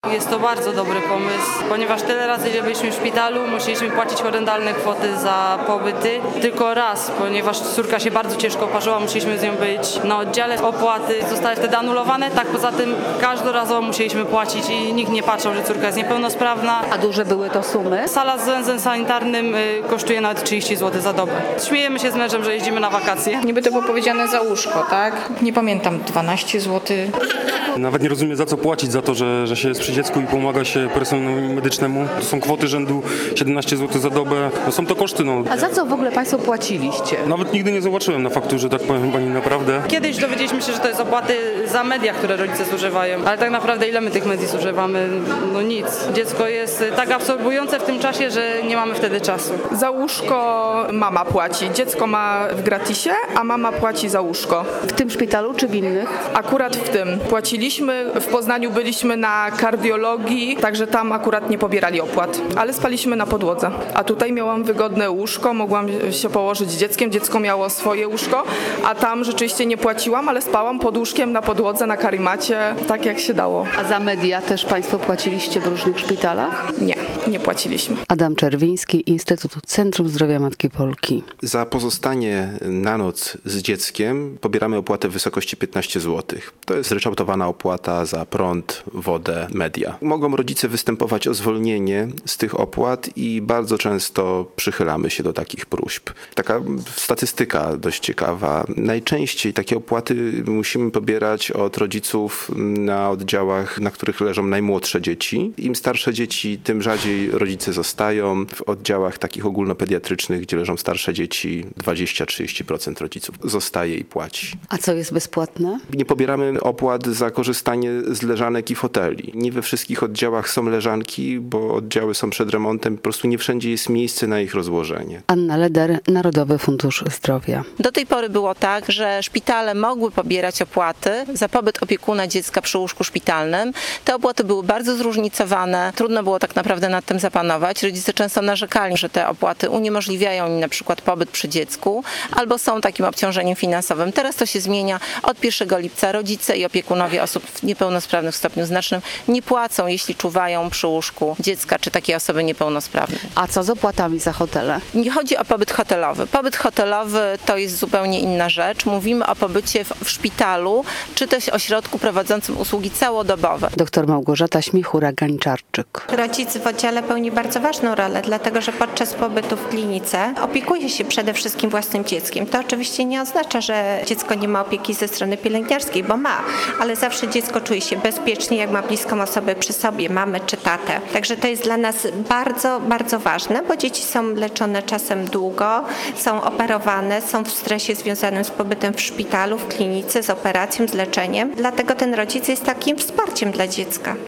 Jest to bardzo dobry pomysł, ponieważ tyle razy, ile byliśmy w szpitalu, musieliśmy płacić horrendalne kwoty za pobyty. Tylko raz, ponieważ córka się bardzo ciężko parzyła, musieliśmy z nią być na oddziale. Opłaty zostały wtedy anulowane, tak poza tym każdorazowo musieliśmy płacić i nikt nie patrzył, że córka jest niepełnosprawna. A duże były to sumy? Sala z węzłem sanitarnym kosztuje nawet 30 zł za dobę. Śmiejemy się z mężem, że jeździmy na wakacje. Niby to było powiedziane za łóżko, tak? Nie pamiętam, 12 zł. Nawet nie rozumiem, za co płacić za to, że się jest przy dziecku i pomaga się personelowi medycznemu. To są kwoty rzędu 17 zł za dobę. No są to koszty. No. A za co w ogóle Państwo płaciliście? Nawet nigdy nie zobaczyłem na fakturze, tak powiem pani, naprawdę. Kiedyś dowiedzieliśmy się, że to jest opłaty za media, które rodzice zużywają, ale tak naprawdę ile my tych mediów zużywamy? No nic. Dziecko jest tak absorbujące w tym czasie, że nie mamy wtedy czasu. Za łóżko mama płaci. Dziecko ma w gratisie, a mama płaci za łóżko. W tym szpitalu czy w innych? Akurat w tym. Płaciliśmy, w Poznaniu byliśmy na kardiologii, także tam akurat nie pobierali opłat, ale spaliśmy na podłodze. A tutaj miałam wygodne łóżko, mogłam się położyć z dzieckiem, dziecko miało swoje łóżko, a tam rzeczywiście nie płaciłam, ale spałam pod łóżkiem na podłodze, na karimacie, tak jak się dało. A za media też Państwo płaciliście w różnych szpitalach? Nie płaciliśmy. Adam Czerwiński, Instytut Centrum Zdrowia Matki Polki. Za pozostanie na noc z dzieckiem pobieramy opłatę w wysokości 15 zł. To jest zryczałtowana opłata za prąd, wodę, media. Mogą rodzice występować o zwolnienie z tych opłat i bardzo często przychylamy się do takich próśb. Taka statystyka dość ciekawa. Najczęściej takie opłaty musimy pobierać od rodziców na oddziałach, na których leżą najmłodsze dzieci. Im starsze dzieci, tym rzadziej rodzice zostają. W oddziałach takich ogólnopediatrycznych, gdzie leżą starsze dzieci, 20-30% rodziców zostaje i płaci. A co jest bezpłatne? Nie pobieramy opłat za korzystanie z leżanek i foteli. Nie we wszystkich oddziałach są leżanki, bo oddziały są przed remontem. Po prostu nie wszędzie jest miejsce na ich rozłożenie. Anna Leder, Narodowy Fundusz Zdrowia. Do tej pory było tak, że szpitale mogły pobierać opłaty za pobyt opiekuna dziecka przy łóżku szpitalnym. Te opłaty były bardzo zróżnicowane. Trudno było tak naprawdę nad tym zapanować. Rodzice często narzekali, że te opłaty uniemożliwiają im na przykład pobyt przy dziecku albo są takim obciążeniem finansowym. Teraz to się zmienia. Od 1 lipca rodzice i opiekunowie osób niepełnosprawnych w stopniu znacznym nie płacą, jeśli czuwają przy łóżku dziecka czy takiej osoby niepełnosprawnej. A co z opłatami za hotele? Nie chodzi o pobyt hotelowy. Pobyt hotelowy to jest zupełnie inna rzecz. Mówimy o pobycie w szpitalu czy też ośrodku prowadzącym usługi całodobowe. Doktor Małgorzata Śmichura-Gańczarczyk. Rodzic w oddziale pełni bardzo ważną rolę, dlatego że podczas pobytu w klinice opiekuje się przede wszystkim własnym dzieckiem. To oczywiście nie oznacza, że dziecko nie ma opieki ze strony pielęgniarskiej, bo ma, ale zawsze dziecko czuje się bezpiecznie, jak ma bliską osobę przy sobie, mamę czy tatę. Także to jest dla nas bardzo, bardzo ważne, bo dzieci są leczone czasem długo, są operowane, są w stresie związanym z pobytem w szpitalu, w klinice, z operacją, z leczeniem. Dlatego ten rodzic jest takim wsparciem dla dziecka.